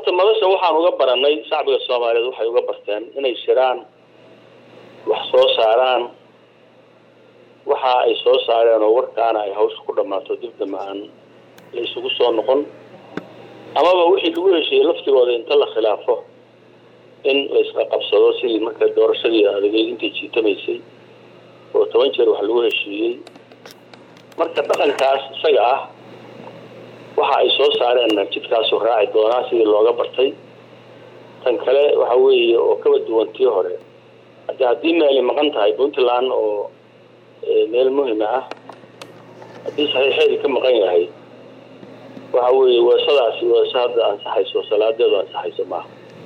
horta madasha waxaan uga baranay shacbiga Soomaaliyeed waxay uga barteen inay shiraan wax soo saaraan waxa ay soo saareen oo warkaana ay hawsha ku dhamaato dib dhamaan la isugu soo noqon amaba wixii lagu heshiiyay laftigooda inta la khilaafo in la iska qabsado sidii marka doorashadii adeegay intii jiitamaysay oo 10 jeer wax lagu heshiiyay marka dhaqankaas isaga ah waxa ay soo saareen jidkaas oo raaci doona sidii looga bartay tan kale waxa weeye oo ka duwantii hore haddii meel maqan tahay Puntland oo meel muhiim ah haddii saxiixeedii ka maqan yahay waxa weeye wasadaasi wasada ansaxayso salaadeedu ansaxayso ma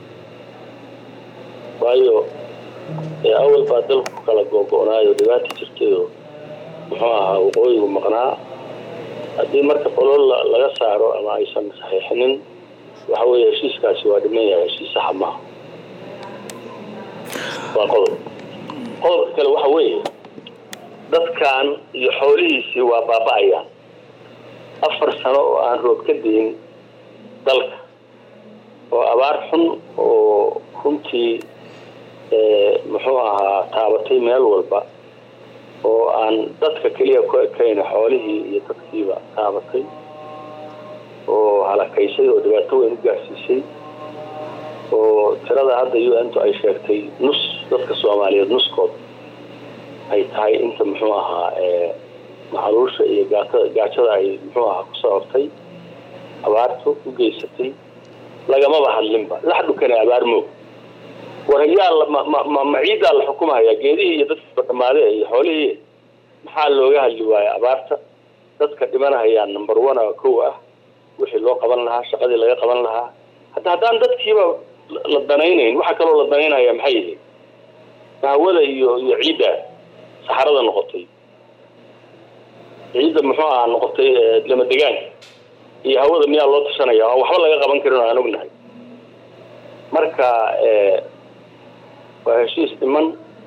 waayo awal baa dalku kala go'goonaayo dhibaato jirtay oo muxuu ahaa waqooyigu maqnaa haddii marka qolol laga saaro ama aysan saxiixinin waxa weeye heshiiskaasi waa dhiman yahay heshiis sax ma waa qodob kale waxa weeye dadkan iyo xoolihiisii waa baaba'ayaan 4 sano oo aan roob ka diin dalka oo abaar xun oo runtii muxuu ahaa taabatay meel walba oo aan dadka kaliya ku ekayn xoolihii iyo dadkiiba taabatay oo halakaysay oo dhibaato weyn u gaarsiisay oo tirada hadda UN ay sheegtay nus dadka Soomaaliyeed nuskood ay tahay inta muxuu ahaa macluusha iyo gaajada ay muxuu ahaa ku saabtay abaartu u geysatay lagama hadlinba la xadu kana abaar moog warayaal ma ciida la xukumaaya geedihii iyo dadka dhamaadey iyo xoolihii maxaa looga hadli waayay abaarta dadka dhimanayaan number 1 oo ah wixii loo qaban lahaa shaqadii laga qaban lahaa haddaan dadkiiba la danaynayn waxa kale oo la danaynaya maxay yihiin hawada iyo ciida saxarada noqotay ciida muxuu ahaa noqotay lama degaan iyo hawada miyaa loo tashanaya waxba laga qaban karin aan ognahay marka waa heshiis dhiman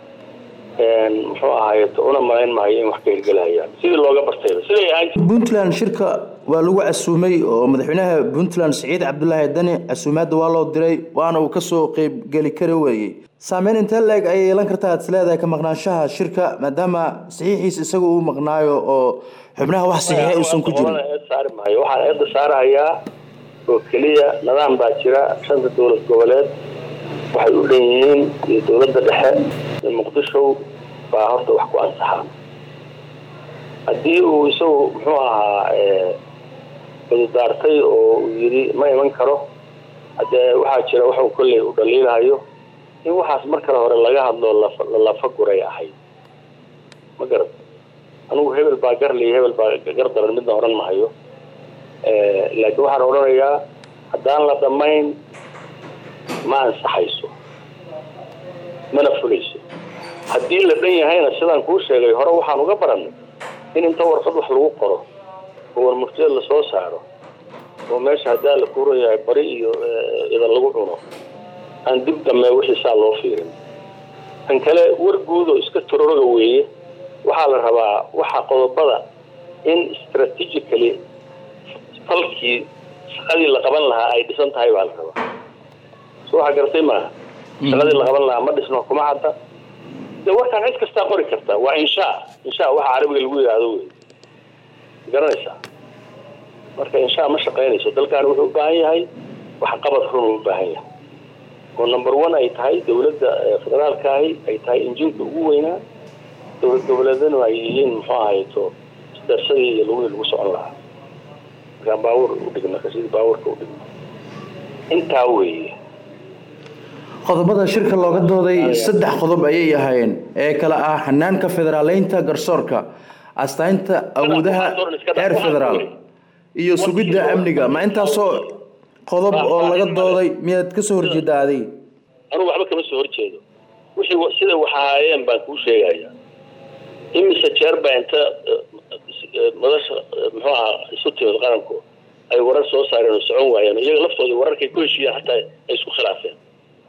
muxuu ahaayay una malayn maayo in wax ka hirgalayaan sidii looga bartay sidii aan Puntland shirka waa lagu casuumay oo madaxweynaha Puntland Saciid Cabdullaahi Dani casuumaadda waa loo diray waana uu ka soo qayb gali kara weeyay saameyn inta leeg ay yeelan kartaa isleedahay ka maqnaanshaha shirka maadaama saxiixiisa isagu uu maqnaayo oo xubnaha wax saxiix aysan ku jirin waxaan ayada saarayaa oo kaliya nidaam baa jira shanta dowlad goboleed waxay u leeyihiin dowladda dhexe ee Muqdisho baa horta wax ku ansaxaa haddii uu isagu muxuu ahaa daartay oo yiri ma iman karo hadee waxa jira waxa uu kulli u dhaliilayo in waxaas marka hore laga hadlo la faguray ahay ma garad anigu hebel baa garley hebel baa gardaran mid oran maayo laakiin waxaan oranayaa haddaan la dhamayn ma ansaxayso mana fulayso haddii la dhan yahayna sidaan kuu sheegay hore waxaan uga baranay in inta warqad wax lagu qoro oo muftiga la soo saaro oo meesha hadaa la kuurayaa bari iyo idan lagu cuno aan dib dambe wixii saa loo fiirin tan kale war guud oo iska turoroga weeye waxaa la rabaa waxa qodobada in strategically falkii shaqadii la qaban lahaa ay dhisan tahay baa la rabaa soo waxa gartay ma shaqadii la qaban lahaa ma dhisno kuma cadda warkaan cid kasta qori karta waa insha waxa Carabiga lagu yiraahdo weey garanaysa marka insha ma shaqeynayso dalkan wuxuu u baahan yahay wax qabad run u baahan yahay oo number 1 ay tahay dawladda federaalka ay tahay injiinka ugu weynaa dawlad goboleedana ay yihiin muxuu ahayto darsadii lagu socon lahaa baawur u dhigna sidii baawurka u dhigna inta weeye qodobada shirka looga dooday 3 qodob ayay ahaayeen ee kala ah hanaanka federaaleynta garsoorka astaynta awoodaha heer federaal iyo sugidda amniga ma intaasoo qodob oo laga dooday miyaad ka soo horjeedaaday anigu waxba kama soo horjeedo wixii sida waxa ahaayeen baan ku sheegayaa imise jeer baa inta madasha muxuu ahaa isu timid qaranku ay warar soo saareen oo socon waayeen iyaga laftooda wararkay ku heshiiyeen xataa ay isku khilaafeen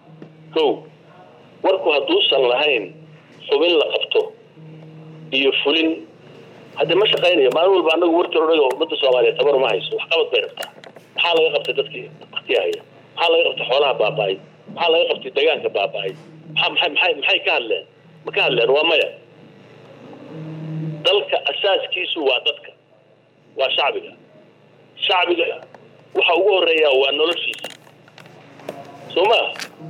warku haduusan lahayn xubin la qabto iyo fulin hadda ma shaqeynayo maalin walba anagu warta roray oo ummadda Soomaaliyeed tabar ma hayso wax qabad bay rabtaa maxaa laga qabtay dadkii waqtiyaha maxaa laga qabtay xoolaha baaba'ay maxaa laga qabtay deegaanka baaba'ay maxay ka hadleen ma ka hadleen waa maya dalka asaaskiisu waa dadka waa shacbiga waxa ugu horeeya waa noloshiisa soma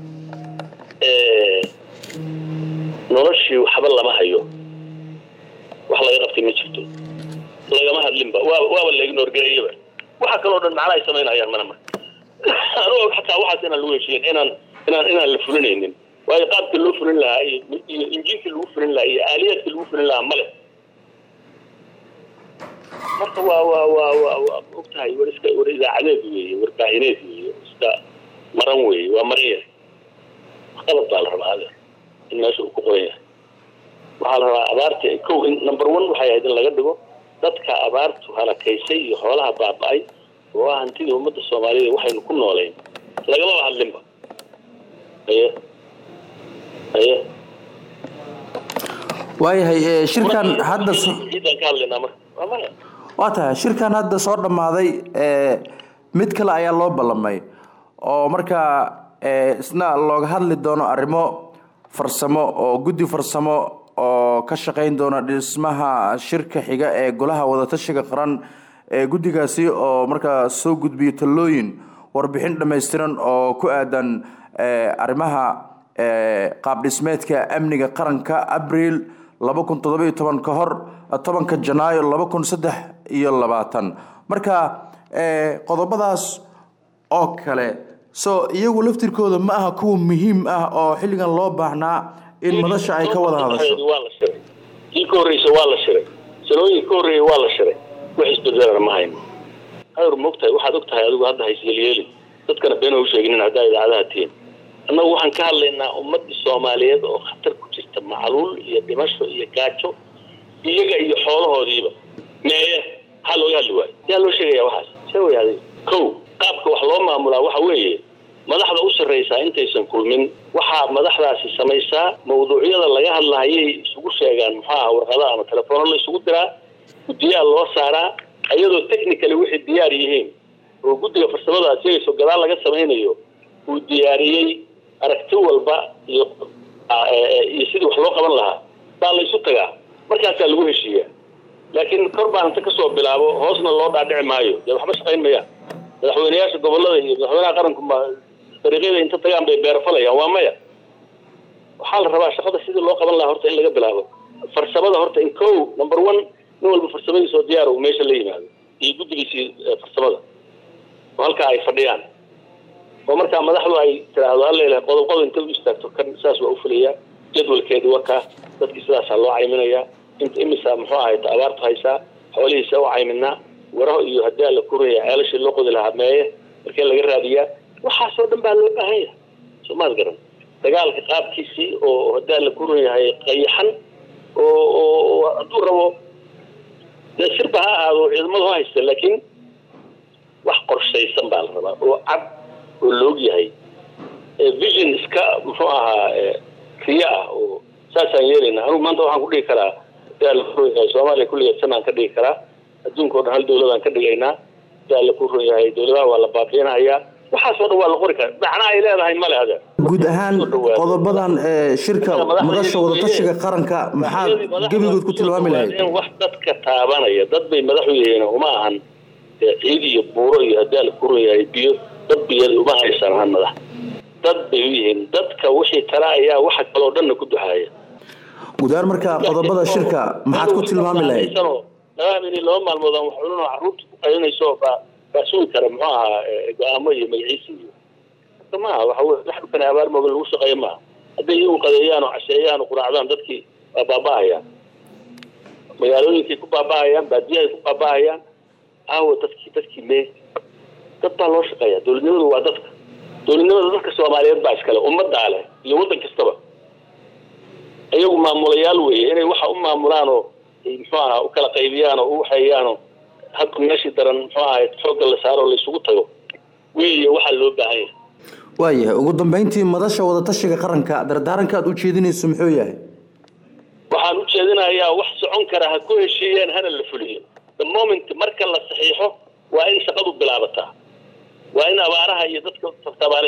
noloshii waxba lama hayo wax laga qabtay ma jirto lagama hadlinba waaba la ignore gareeyaba waxa kaloo dhan macnaha ay samaynayaan mana anoo xataa waxaas inaan lagu heshiin inaan la fulinaynin waayo qaabkii loo fulin lahaa iyo injinkii lagu fulin lahaa iyo aaliyadkii lagu fulin lahaa male marka waa ogtahay war idaacadeed weeye warbaahineed weeye iska maran weeye waa maran yahay qalab baa la rabaa adeer in meesha uu ku qoran yahay waxaa la rabaa abaarta kow in number 1 waxay ahayd in laga dhigo dadka abaartu halakaysay iyo xoolaha baaba'ay oo hantida ummadda Soomaaliyeed waxaynu ku nooleyn lagama hadlinba waayahay shirkan hadda shirkan hadda soo dhamaaday mid kale ayaa loo ballamay oo markaa isna looga hadli doono arrimo farsamo oo guddi farsamo oo ka shaqeyn doona dhismaha shirka xiga ee golaha wadatashiga qaran ee guddigaasi oo markaa soo gudbiyo talooyin warbixin dhameystiran oo ku aadan arrimaha qaab dhismeedka amniga qaranka Abriil 2017 ka hor 10 Janaayo 2023 marka qodobadaas oo kale soo iyagu laftirkooda ma aha kuwa muhiim ah oo xilligan loo baahnaa in madasha ay ka wada hadasho kooreyso waa la shiray sanooyin koorey waa la shiray wax isbedel ma hayno hayr moogtahay waxaad ogtahay adigu hadda haysiyeeli dadkana been u sheegin hadda idaacadaha tiin annagu waxaan ka hadlaynaa ummadda Soomaaliyeed oo khatar ku jirta macluul iyo dhimasho iyo gaajo iyaga iyo xoolahoodiiba meeye hal loo yaali waay yaa loo sheegaya waxaas sheegay kow qaabka wax loo maamulaa waxa weeye madaxda u sarreysa intaysan kulmin waxa madaxdaasi samaysaa mawduucyada laga hadlaayay isugu sheegaan maxaa warqadaha ama telefoon la isugu diraa guddiyaha loo saaraa ayadoo technically wixii diyaar yihiin oo guddiga farsamada asayso gadaal laga samaynayo uu diyaariyay aragti walba iyo sidii wax loo qaban lahaa baa la isu tagaa markaas lagu heshiiyaa laakiin kor baan inta ka soo bilaabo hoosna loo dhaadhici maayo waxba shaqayn maya madaxweynayaasha gobolada iyo madaxweynaha qaranku dariiqada inta tagaan bay beerfalayaan waa maya waxaa la rabaa shaqada sidii loo qaban lahaa horta in laga bilaabo farsamada horta in kow number 1 nin walba farsamadiisa oo diyaar u meesha la yimaado iyo guddigiisa farsamada oo halka ay fadhiyaan oo marka madaxdu ay tiraahdo alla qodob inta u istaagto kan saas waa u fuliyaa jadwalkeedu waa ka dadkii sidaas loo cayminaya inta imisa muxuu ahayd abaartu haysa xoolihiisa oo cayminaa waraho iyo hadaa la kureeya ceelasha loo qodi lahaa meeye markii laga raadiyaa waxa soo dhan baa loo baahan yahay Soomaal garan dagaalka qaabkiisii oo hadaa la kureeyahay qayaxan oo aduu rabo sirba ha aado ciidamadu haysta laakiin wax qorshaysan baa la rabaa oo cad oo loo yahay vision iska muxuu ahaa riya oo saasan yeelina anigu maanta waxaan ku dhigi karaa dal Soomaaliya kulligeed sanaan ka dhigi karaa adduunka oo dhan hal dawladaan ka dhigaynaa dal ku rooyahay dawladaha waa la baaqeenayaa waxa soo dhaw la qori kara macna ay leedahay ma leeyahay guud ahaan qodobadan shirka madasha wadatashiga qaranka maxaa gabigood ku tilmaami lahayd wax dadka taabanaya dad bay madaxu yihiin uma ahan ciid iyo buuro iyo dal ku rooyahay biyo dad biyada uma haysan madax dad bay yihiin dadka wixii tara ayaa waxa kale oo dhan ku duxaaya gudaar marka qodobada shirka maxaad ku tilmaami lahayd naamini loo maalmoodan wax cunno caruurta ku qaynayso basuul kara muxuu ahaa go'aamo iyo magaciisi kama waxa wax kan abaar mooga lagu shaqeeyo ma haday uu qadeeyaan oo casheeyaan oo quraacdaan dadkii baabaayaan magaalooyinkii ku baabaayaan baadiyaha ku baabaayaan dadkii mee dad baa loo shaqeeyaa dawladnimadu waa dadka Soomaaliyeed baa iskale ummadda leh iyo wadan kastaba ayagu maamulayaal weeye inay waxa u maamulaan oo muxuu ahaa u kala qaybiyaan oo u waxayaan hadda meeshii daran muxuu ahaa xoog la saaro la isugu tago weeye waxa loo baahan yahay waayahay ugu dambeyntii madasha wadatashiga qaranka dardaaranka aad u jeedinayso muxuu yahay waxaan u jeedinayaa wax socon kara ha ku heshiiyeen hana la fuliyo the moment marka la saxiixo waa in shaqadu bilaabataa waa in abaaraha iyo dadka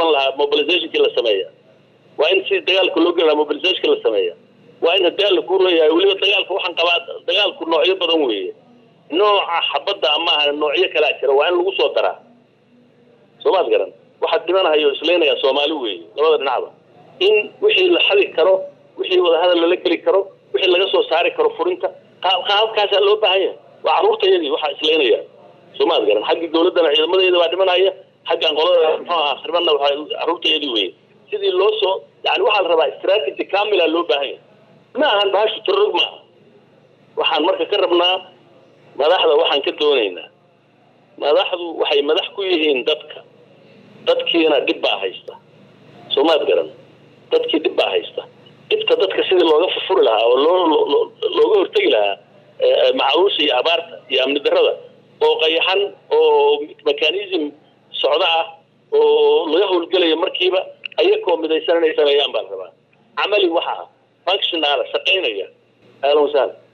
qaban lahaa mobilizationkii la sameeya waa in si dagaalka loo geli lahaa mobilizationka la sameeya waa in haddii alla ku leeyahay weliba dagaalka waxaan qabaa dagaalku noocyo badan weeye nooca xabadda ama noocyo kala jira waa in lagu soo daraa soomaad garan waxa dhimanayo isleenaya Soomaali weeye labada dhinacba in wixii la xali karo wixii wada hadal la kali karo wixii laga soo saari karo furinta qaabkaas loo baahan yahay waa caruurtayadii waxa isleenaya Soomaad garan xagga dawladda ciidamadeeda waa dhimanaya xagga qolada maxaa xirbanna waxa caruurtayadii weeye sidii loo soo yani waxa la rabaa strategy kaamila loo baahan yahay ma ahan baashu turugma waxaan marka ka rabnaa madaxda waxaan ka doonaynaa madaxdu waxay madax ku yihiin dadkiina dib baa haysta Soomaad garan dadkii dib baa haysta dibta dadka sidii looga furfuri lahaa oo looga hortagi lahaa macaawis iyo abaarta iyo amni darrada oo qayaxan oo mechanism socda ah oo laga howlgalayo markiiba ayagoo midaysan inay sameeyaan baa rabaa amali waxa functional shaqeynaya ahlan wasahlan